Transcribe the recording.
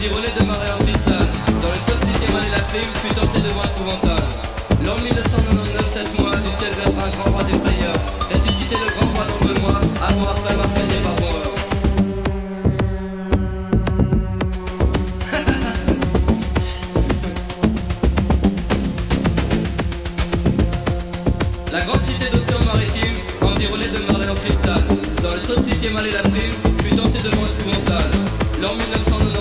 environné de marais en cristal. Dans le solstice mal et la prime, fut tenté de vent épouvantal. L'an 1999, 7 mois, du ciel vers un grand roi des frayeurs. Ressuscité le grand roi dans 2 mois, avant après Marseille par bonheur. La grande cité d'océan maritime, environnée de marais en cristal. Dans le solstice mal et la prime, fut tentée de vent épouvantal. L'an 1999.